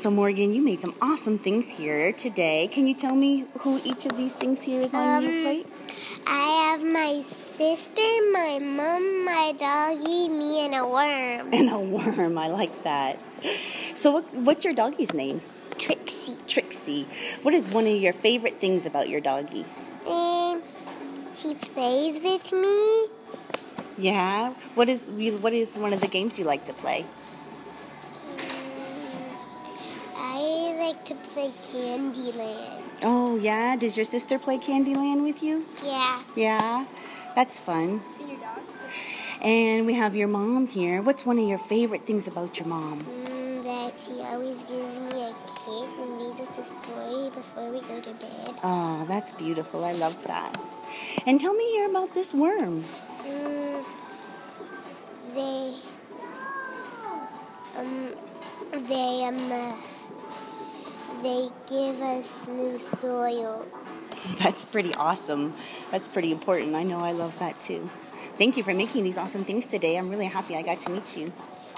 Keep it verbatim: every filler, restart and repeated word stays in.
So Morgan, you made some awesome things here today. Can you tell me who each of these things here is on um, your plate? I have my sister, my mom, my doggy, me, and a worm. And a worm, I like that. So what, what's your doggy's name? Trixie. Trixie. What is one of your favorite things about your doggy? Um, she plays with me. Yeah? What is what is one of the games you like to play? I like to play Candyland. Oh, yeah? Does your sister play Candyland with you? Yeah. Yeah? That's fun. And your dog? And we have your mom here. What's one of your favorite things about your mom? Mm, that she always gives me a kiss and reads us a story before we go to bed. Oh, that's beautiful. I love that. And tell me here about this worm. Mm, they, um, they, um, uh, they give us new soil. That's pretty awesome. That's pretty important. I know I love that too. Thank you for making these awesome things today. I'm really happy I got to meet you.